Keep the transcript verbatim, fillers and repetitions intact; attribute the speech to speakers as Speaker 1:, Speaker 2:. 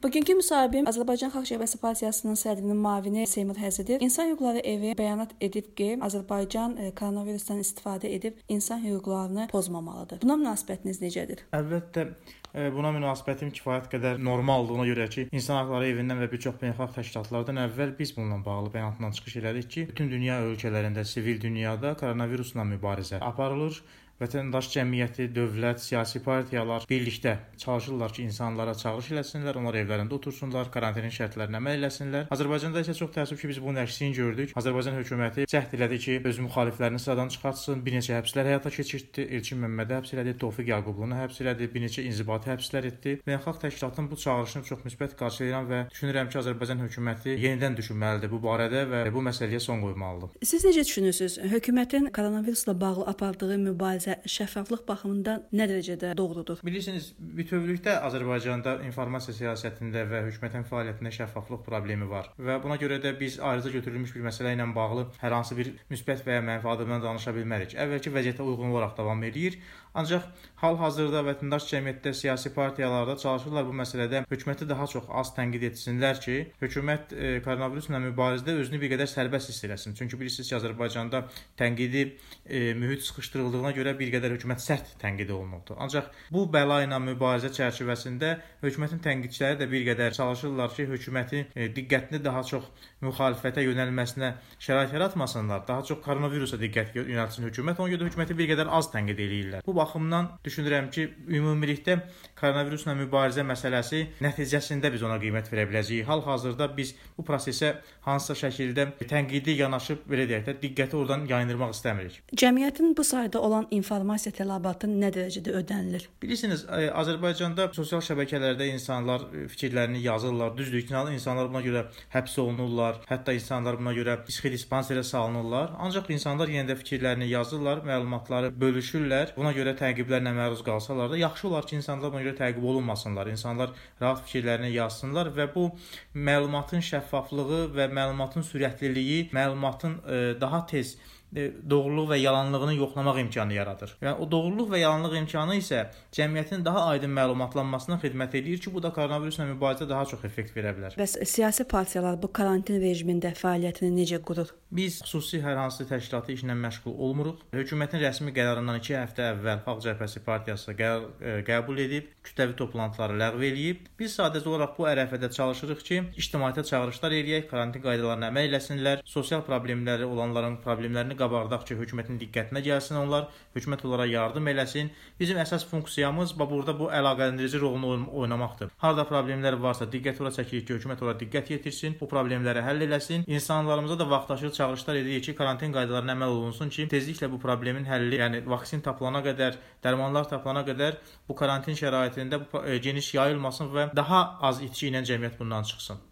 Speaker 1: Bugünkü müsahibim Azərbaycan Xalq Cəbhəsi Partiyasının sədrinin müavini Seymur Həzidir. İnsan Hüquqları Evi bəyanat edib ki, Azərbaycan koronavirusdan istifadə edib insan hüquqlarını pozmamalıdır. Buna münasibətiniz necədir?
Speaker 2: Əlbəttə, buna münasibətim kifayət qədər normaldır. Ona görə ki, İnsan Hüquqları Evindən və bir çox beynəlxalq təşkilatlardan əvvəl biz bununla bağlı bəyanatla çıxış elədik ki, bütün dünya ölkələrində, sivil dünyada koronavirusla mübarizə aparılır. Vətəndaş cəmiyyəti, dövlət, siyasi partiyalar birlikdə çalışırlar ki, insanlara çağırış eləsinlər, onlar evlərində otursunlar, karantin şərtlərinə əməl eləsinlər. Azərbaycanda isə çox təəssüf ki, biz bunun əksini gördük. Azərbaycan hökuməti cəhd elədi ki, öz müxaliflərini sıradan çıxartsın, bir neçə həbslər həyata keçirtdi, Elçin Məmmədi həbs elədi, Tofiq Yaqubluğunu həbs elədi, bir neçə inzibati həbslər etdi. Beynəlxalq təşkilatın bu çağırışını çox müsbət qarşılayıram və düşünürəm ki, Azərbaycan hökuməti yenidən düşünməlidir bu barədə və bu məsələyə son qoymalıdır.
Speaker 1: Siz necə düşünürsünüz? Hökumətin koronavirusla bağlı apardığı mübarizə şəffaflıq baxımından nə dərəcədə doğrudur?
Speaker 2: Bilirsiniz, bütövlükdə Azərbaycanda informasiya siyasətində və hökumətin fəaliyyətində şəffaflıq problemi var və buna görə də biz ayrıca götürülmüş bir məsələ ilə bağlı hər hansı bir müsbət və ya mənfi addımdan danışa bilmərik. Əvvəlki vəziyyətə uyğun olaraq davam edir. Ancaq hal-hazırda vətəndaş cəmiyyətdə, siyasi partiyalarda çalışırlar bu məsələdə hökuməti daha çox az tənqid etsinlər ki, hökumət e, koronavirusla mübarizədə özünü bir qədər sərbəst hiss eləsin. Çünki bilirsiniz ki, Azərbaycanda tənqidi e, mühit sıxışdırıldığına görə bir qədər hökumət sərt tənqid olunubdur. Ancaq bu bəla ilə mübarizə çərçivəsində hökumətin tənqidçiləri də bir qədər çalışırlar ki, hökumətin e, diqqətini daha çox müxalifətə yönəlməsinə şərait yaratmasınlar. Daha çox koronavirusa diqqət yönəltsin hökumət. Ona görə hökuməti bir qədər az tənqid eləyirlər. Bu baxımdan düşünürəm ki, ümumilikdə koronavirusla mübarizə məsələsi nəticəsində biz ona qiymət verə biləcəyik. Hal-hazırda biz bu prosesə hansısa şəkildə tənqidi yanaşıb, belə deyək də, diqqəti oradan yayındırmaq istəmirik.
Speaker 1: Cəmiyyətin bu sayda olan informasiya tələbatı nə dərəcədə ödənilir?
Speaker 2: Bilirsiniz, Azərbaycanda sosial şəbəkələrdə insanlar fikirlərini yazırlar. Düzdür, insanlar buna görə həbs olunurlar, hətta insanlar buna görə psixidispanserə salınırlar. Ancaq insanlar yenə də fikirlərini yazırlar, məlumatları bölüşürlər. Buna görə təqiblərlə məruz qalsalar da yaxşı olar ki, insanlar buna görə təqib olunmasınlar. İnsanlar rahat fikirlərini yazsınlar və bu məlumatın şəffaflığı və məlumatın sürətliliyi, məlumatın daha tez doğruluq və yalanlığını yoxlamaq imkanı yaradır. Yəni o doğruluq və yalanlıq imkanı isə cəmiyyətin daha aydın məlumatlanmasına xidmət edir ki, bu da koronavirusla mübarizədə daha çox effekt verə bilər.
Speaker 1: Bəs siyasi partiyalar bu karantin rejimində fəaliyyətini necə qurur?
Speaker 2: Biz xüsusi hər hansı təşkilatı işlə məşğul olmuruq. Hökumətin rəsmi qərarından iki həftə əvvəl Xalq Cəbhəsi Partiyası qərar ə, qəbul edib, kütləvi toplantıları ləğv eləyib. Biz sadəcə olaraq bu ərəfədə çalışırıq ki, ictimaiyyətə çağırışlar eləyək, karantin qaydalarına əməl eləsinlər, sosial problemləri olanların problemlərini qabardaq ki, hökumətin diqqətinə gəlsin onlar, hökumət onlara yardım eləsin. Bizim əsas funksiyamız burada bu əlaqələndirici rolunu oynamaqdır. Harda problemlər varsa diqqət ora çəkirik ki, hökumət ora diqqət yetirsin, bu problemləri həll eləsin. İnsanlarımıza da vaxtaşırı çağırışlar edirik ki, karantin qaydalarına əməl olunsun ki, tezliklə bu problemin həlli, yəni vaksin tapılana qədər, dərmanlar tapılana qədər bu karantin şəraitində bu geniş yayılmasın və daha az itki ilə cəmiyyət bundan çıxsın.